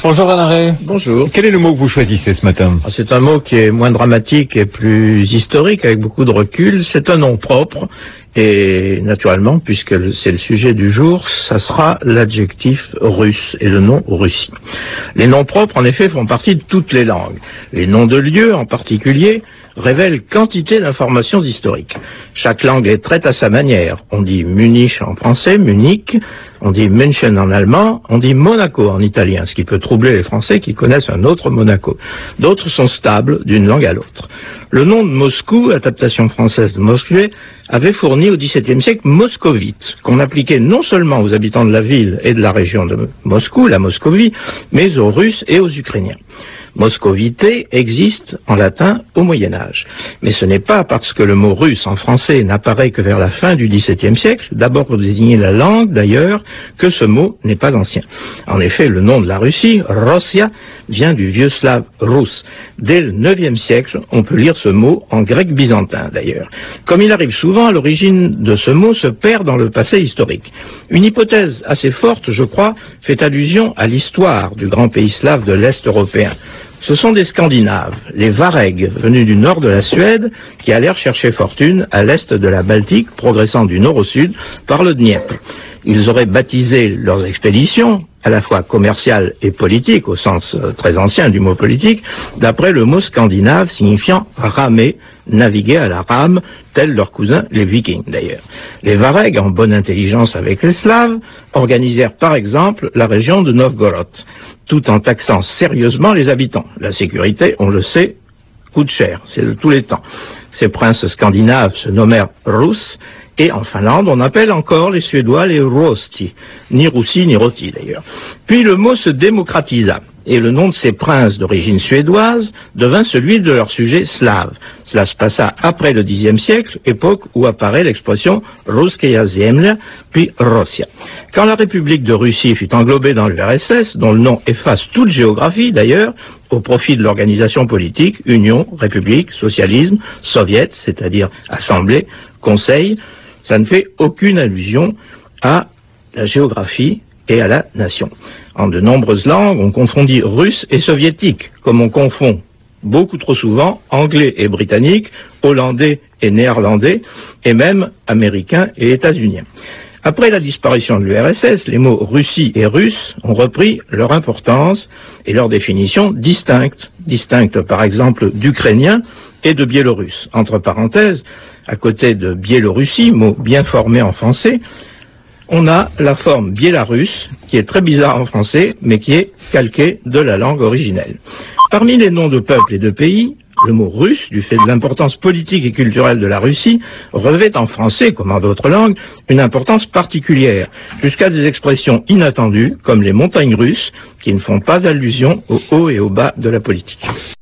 Bonjour Vanaré. Bonjour. Quel est le mot que vous choisissez ce matin? C'est un mot qui est moins dramatique et plus historique, avec beaucoup de recul. C'est un nom propre. Et naturellement, puisque c'est le sujet du jour, ça sera l'adjectif russe et le nom Russie. Les noms propres, en effet, font partie de toutes les langues. Les noms de lieux, en particulier, révèlent quantité d'informations historiques. Chaque langue les traite à sa manière. On dit Munich en français, Munich, on dit München en allemand, on dit Monaco en italien, ce qui peut troubler les Français qui connaissent un autre Monaco. D'autres sont stables d'une langue à l'autre. Le nom de Moscou, adaptation française de Moskvé, avait fourni au XVIIe siècle moscovite, qu'on appliquait non seulement aux habitants de la ville et de la région de Moscou, la Moscovie, mais aux Russes et aux Ukrainiens. Moscovité existe en latin au Moyen-Âge. Mais ce n'est pas parce que le mot russe en français n'apparaît que vers la fin du XVIIe siècle, d'abord pour désigner la langue d'ailleurs, que ce mot n'est pas ancien. En effet, le nom de la Russie, Rossia, vient du vieux slave russe. Dès le IXe siècle, on peut lire ce mot en grec byzantin d'ailleurs. Comme il arrive souvent, l'origine de ce mot se perd dans le passé historique. Une hypothèse assez forte, je crois, fait allusion à l'histoire du grand pays slave de l'Est européen. Ce sont des Scandinaves, les Varegs, venus du nord de la Suède, qui allèrent chercher fortune à l'est de la Baltique, progressant du nord au sud par le Dniepr. Ils auraient baptisé leurs expéditions, à la fois commerciales et politiques, au sens très ancien du mot politique, d'après le mot scandinave signifiant ramer, naviguer à la rame, tels leurs cousins les Vikings d'ailleurs. Les Varegs, en bonne intelligence avec les Slaves, organisèrent par exemple la région de Novgorod, tout en taxant sérieusement les habitants. La sécurité, on le sait, coûte cher, c'est de tous les temps. Ces princes scandinaves se nommèrent Rus, et en Finlande, on appelle encore les Suédois les Ruosti, ni Roussi ni Roti d'ailleurs. Puis le mot se démocratisa, et le nom de ces princes d'origine suédoise devint celui de leur sujet slave. Cela se passa après le Xe siècle, époque où apparaît l'expression Russkaya Zemlya, puis Rossia. Quand la République de Russie fut englobée dans l'URSS, dont le nom efface toute géographie d'ailleurs, au profit de l'organisation politique, Union, République, Socialisme, Soviet, c'est-à-dire Assemblée, Conseil, ça ne fait aucune allusion à la géographie et à la nation. En de nombreuses langues, on confondit russe et soviétique, comme on confond beaucoup trop souvent anglais et britannique, hollandais et néerlandais, et même américain et états-unien. Après la disparition de l'URSS, les mots Russie et russe ont repris leur importance et leur définition distinctes par exemple d'ukrainien et de biélorusse. Entre parenthèses, à côté de Biélorussie, mot bien formé en français, on a la forme biélarusse, qui est très bizarre en français, mais qui est calquée de la langue originelle. Parmi les noms de peuples et de pays, le mot russe, du fait de l'importance politique et culturelle de la Russie, revêt en français, comme en d'autres langues, une importance particulière, jusqu'à des expressions inattendues, comme les montagnes russes, qui ne font pas allusion au haut et au bas de la politique.